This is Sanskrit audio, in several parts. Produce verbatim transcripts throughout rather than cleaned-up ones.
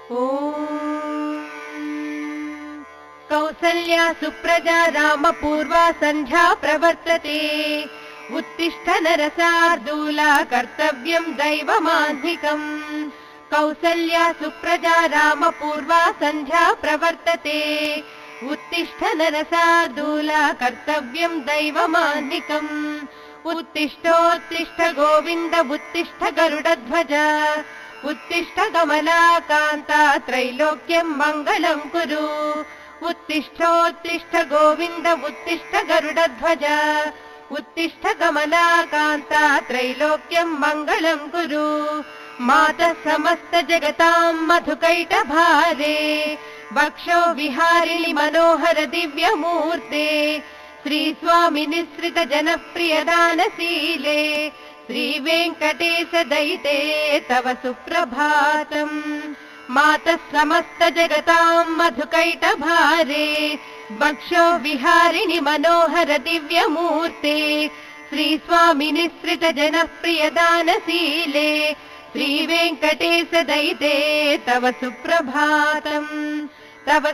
कौसल्या सुप्रजा रामपूर्वा सन्ध्या प्रवर्तते। उत्तिष्ठ नरसार्दूला कर्तव्यम् दैवमान्धिकम्। कौसल्या सुप्रजा रामपूर्वा सन्ध्या प्रवर्तते। उत्तिष्ठ नरसार्दूला कर्तव्यम् दैवमान्धिकम्। उत्तिष्ठोत्तिष्ठ गोविन्द उत्तिष्ठ गरुडध्वज। उत्तिष्ठ कमलाकान्ता त्रैलोक्यम् मङ्गलम् कुरु। उत्तिष्ठोत्तिष्ठ गोविन्द उत्तिष्ठ गरुडध्वज। उत्तिष्ठ कमलाकान्ता त्रैलोक्यम् मङ्गलम् कुरु। मातः समस्त जगताम् मधुकैटभारे। वक्षो विहारिणि मनोहर दिव्यमूर्ते। श्रीस्वामि निःसृत जनप्रियदानशीले। श्रीवेङ्कटेश दयिते तव सुप्रभातम्। मातः समस्त जगताम् मधुकैटभारे। वक्षो विहारिणि मनोहर दिव्यमूर्ते। श्रीस्वामि निःसृत जनप्रियदानशीले। श्रीवेङ्कटेश दयिते तव सुप्रभातम्। तव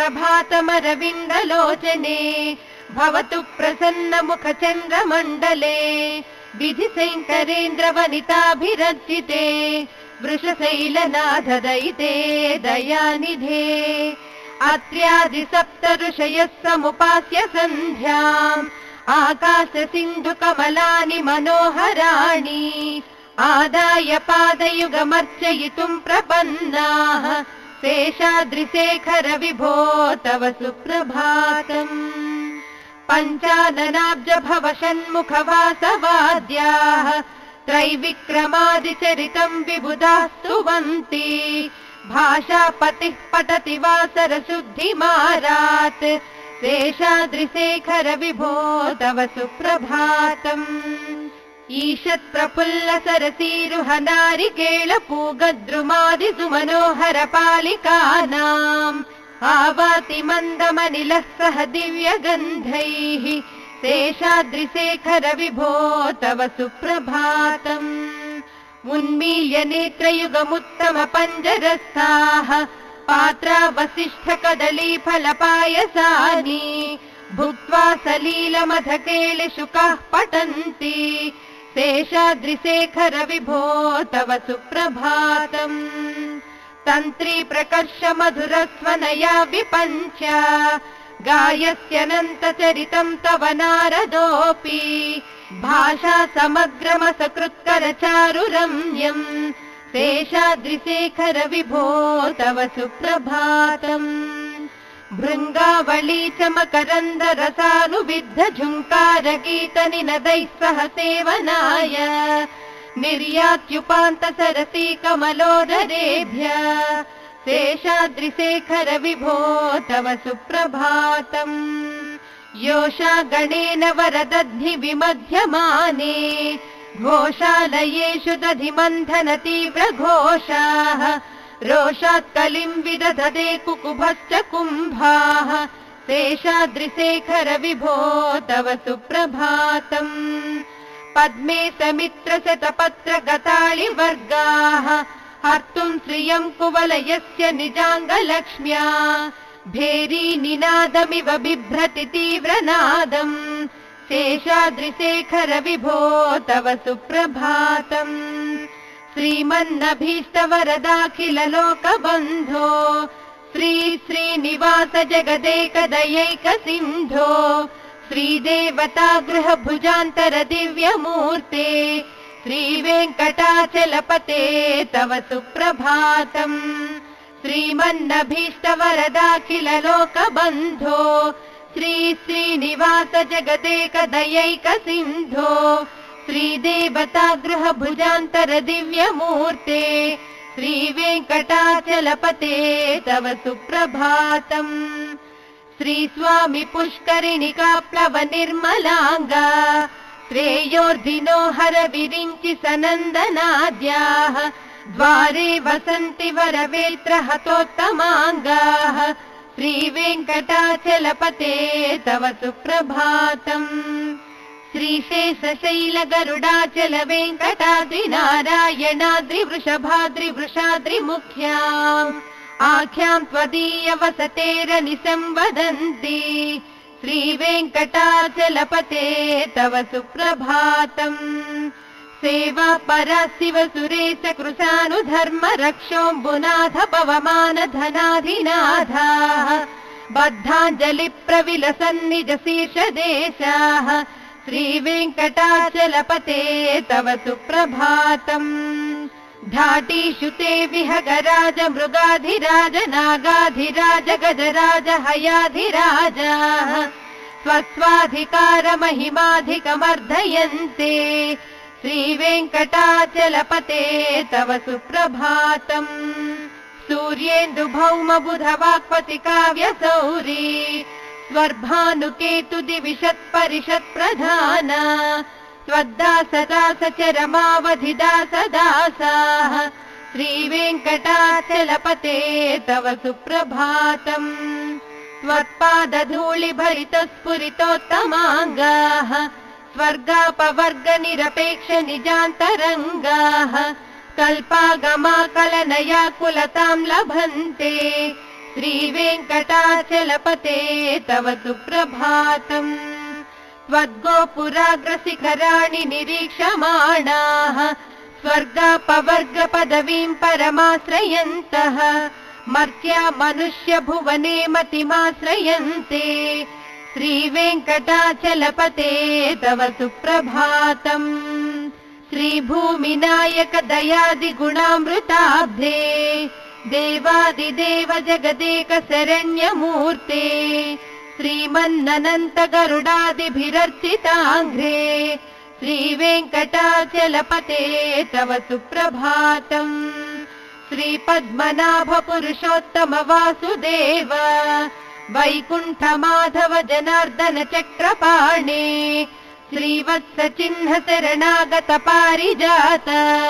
सुप्रभातमरविन्दलोचने। भवतु प्रसन्न मुख चन्द्रमण्डले। विधिशङ्करेन्द्र वनिताभिरर्चिते। वृषशैलनाथ दयिते दयानिधे। अत्र्यादि सप्त ऋषयः समुपास्य सन्ध्याम्। आकाश सिन्धु कमलानि मनोहराणि। आदाय पादयुगमर्चयितुम् प्रपन्नाः। शेषाद्रिशेखर विभो तव सुप्रभातम्। पञ्चाननाब्ज भव षण्मुखवासवाद्याः। त्रैविक्रमादिचरितम् विबुधाः स्तुवन्ति। भाषापतिः पठति वासरशुद्धिमारात्। शेषाद्रिशेखर विभो तव सुप्रभातम्। ईषत् प्रफुल्ल सरसीरुह नारिकेळ पूगद्रुमादि सुमनोहर पालिकानाम्। आवाति मन्दमनिलः सह दिव्यगन्धैः। शेषाद्रिशेखर विभो तव सुप्रभातम्। उन्मील्य नेत्रयुगमुत्तम पञ्जरस्थाः। पात्रा वसिष्ठ कदली फलपायसानि। भुक्त्वा सलीलमधकेलिशुकाः पठन्ति। शेषाद्रिशेखर विभो तव सुप्रभातम्। तन्त्री प्रकर्ष मधुरस्वनया विपञ्च। गायस्यनन्तचरितम् तव नारदोऽपि। भाषा समग्रमसकृत्कर चारुरम्यम्। शेषाद्रिशेखर विभो तव सुप्रभातम्। भृङ्गावली च मकरन्द रसानुविद्ध झुङ्कार गीत निनदैः सह सेवनाय। निर्यात्युपान्त सरसी कमलोदरेभ्य। शेषाद्रिशेखर विभो तव सुप्रभातम्। योषा गणेन वरदद्धि विमध्यमाने। घोषालयेषु दधिमन्थन तीव्र घोषाः। रोषात् कलिम् विदधते कुकुभश्च कुम्भाः। शेषाद्रिशेखर विभो तव सुप्रभातम्। पद्मे समित्र शतपत्र गताळिवर्गाः। हर्तुम् श्रियम् कुवलयस्य निजाङ्गलक्ष्म्या। भेरी निनादमिव बिभ्रति तीव्रनादम्। शेषाद्रिशेखर विभो तव सुप्रभातम्। श्रीमन्नभीष्टवरदाखिल लोकबन्धो। श्री श्रीनिवास जगदेकदयैक सिन्धो। श्रीदेवता गृह भुजान्तर दिव्यमूर्ते। श्रीवेङ्कटाचलपते तव सुप्रभातम्। श्रीमन्नभीष्टवरदाखिल लोकबन्धो। श्री श्रीनिवास जगदेकदयैक सिन्धो। श्रीदेवता गृह भुजान्तर दिव्यमूर्ते। श्रीवेङ्कटाचलपते तव सुप्रभातम्। श्रीस्वामि पुष्करिणिका प्लव निर्मलाङ्गा। श्रेयोर्धिनो हर विरिञ्चि सनन्दनाद्याः। द्वारे वसन्ति वरवेत्र हतोत्तमाङ्गाः। श्रीवेङ्कटाचलपते तव सुप्रभातम्। श्रीशेषशैल गरुडाचल वेङ्कटाद्रि नारायणाद्रि वृषभाद्रि वृषाद्रि मुख्याम्। आख्याम् त्वदीयवसतेरनिशम् वदन्ति श्रीवेङ्कटाचलपते तव सुप्रभातम् सेवा परा शिव सुरेश कृशानुधर्म रक्षोऽम्बुनाथ पवमान धनाधिनाथाः बद्धाञ्जलि प्रविलसन्निज शीर्षदेशाः श्रीवेङ्कटाचलपते तव सुप्रभातम् धाटीषु ते विहगराज मृगाधिराज नागाधिराज गजराज हयाधिराजाः स्वस्वाधिकार महिमाधिकमर्धयन्ते श्रीवेङ्कटाचलपते तव सुप्रभातम् सूर्येन्दु भौम बुध वाक्पति काव्यसौरी स्वर्भानुकेतु दिविशत् परिषत् प्रधान स्वद्दास दास चरमावधि दास दासाः श्रीवेङ्कटाचलपते तव सुप्रभातम् त्वत्पादधूलि भरित स्फुरितोत्तमाङ्गाः स्वर्गापवर्ग निरपेक्ष निजान्तरङ्गाः कल्पागमा कलनया कुलताम् लभन्ते श्रीवेङ्कटाचलपते तव सुप्रभातम् त्वद्गोपुराग्रशिखराणि निरीक्षमाणाः स्वर्गापवर्ग पदवीम् परमाश्रयन्तः मर्त्या मनुष्य भुवने मतिमाश्रयन्ते श्रीवेङ्कटाचलपते तव सुप्रभातम् श्रीभूमिनायक दयादि गुणामृताब्धे देवादिदेव जगदेक शरण्यमूर्ते श्रीमन्ननन्त गरुडादिभिरर्चिताङ्घ्रे श्रीवेङ्कटाचलपते तव सुप्रभातम् श्रीपद्मनाभ पुरुषोत्तम वासुदेव वैकुण्ठ माधव जनार्दन चक्रपाणे श्रीवत्स चिह्न शरणागत पारिजात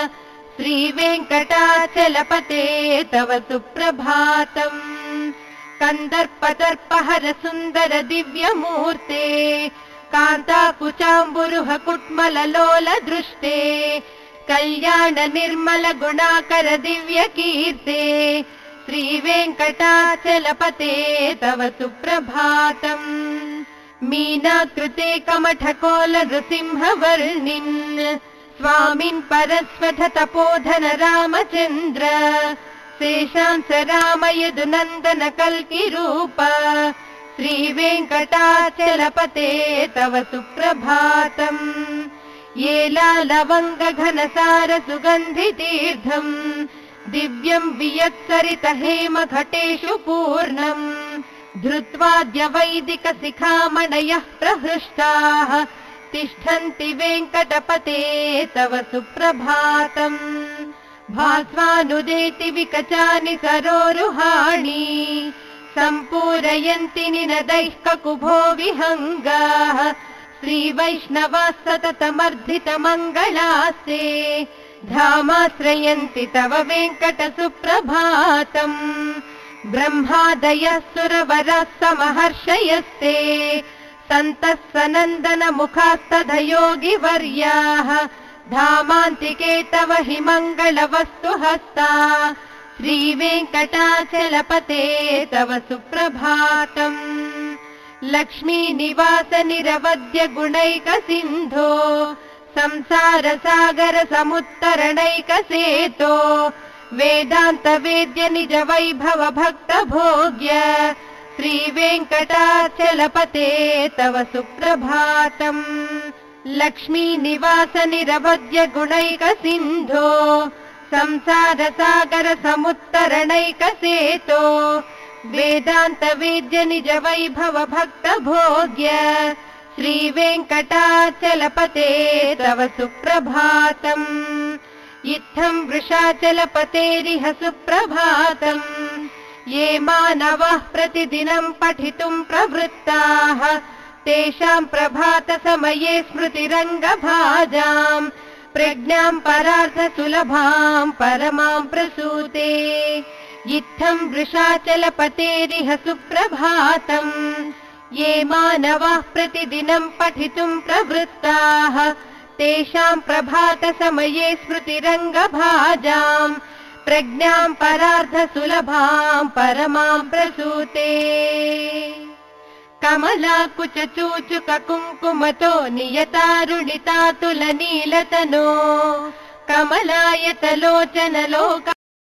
श्रीवेङ्कटाचलपते तव सुप्रभातम् कन्दर्पदर्पहर सुन्दर दिव्यमूर्ते कान्ताकुचाम्बुरुह कुट्मल लोल दृष्टे कल्याण निर्मल गुणाकर दिव्य कीर्ते श्रीवेङ्कटाचलपते तव सुप्रभातम् मीनाकृते कमठकोल नृसिंहवर्णिन् स्वामिन् परस्वथ तपोधन रामचन्द्र शेषांस राम यदुनन्दन कल्किरूप श्रीवेङ्कटाचलपते तव सुप्रभातम् येलालवङ्ग घनसार सुगन्धितीर्थम् दिव्यम् वियत्सरित हेम घटेषु पूर्णम् धृत्वाद्य वैदिक शिखामणयः प्रहृष्टाः तिष्ठन्ति वेङ्कटपते तव सुप्रभातम् भास्वानुदेति विकचानि सरोरुहाणि सम्पूरयन्ति निनदैः ककुभो विहङ्गाः श्रीवैष्णवाः सततमर्धित मङ्गलास्ते धामाश्रयन्ति तव वेङ्कट सुप्रभातम् ब्रह्मादयः सुरवराः समहर्षयस्ते सन्तः सनन्दन मुखास्तधयोगिवर्याः धामान्तिके तव हि मङ्गलवस्तु हस्ता श्रीवेङ्कटाचलपते तव सुप्रभातम् लक्ष्मी निवास निरवद्य गुणैक सिन्धो संसार सागर समुत्तरणैक सेतो वेदान्त वेद्य निज वैभव भक्त भोग्य श्रीवेङ्कटाचलपते तव सुप्रभातम् लक्ष्मी निवास निरवद्य गुणैक सिन्धो संसार सागर समुत्तरणैक सेतो वेदान्त वेद्य निज वैभव भक्त भोग्य श्रीवेङ्कटाचलपते तव सुप्रभातम् इत्थम् वृषाचलपतेरिह सुप्रभातम् ये मानवाः प्रतिदिनम् पठितुम् प्रवृत्ताः तेषाम् प्रभात समये स्मृतिरङ्गभाजाम् प्रज्ञाम् परार्थ सुलभाम् परमाम् प्रसूते इत्थम् वृषाचलपतेरिह सुप्रभातम् ये मानवाः प्रतिदिनम् पठितुम् प्रवृत्ताः तेषाम् प्रभात समये स्मृतिरङ्गभाजाम् प्रज्ञाम् परार्धसुलभाम् परमाम् प्रसूते कमलाकुचूचुक कुङ्कुमतो नियतारुणितातुलनीलतनो कमलायतलोचन लोका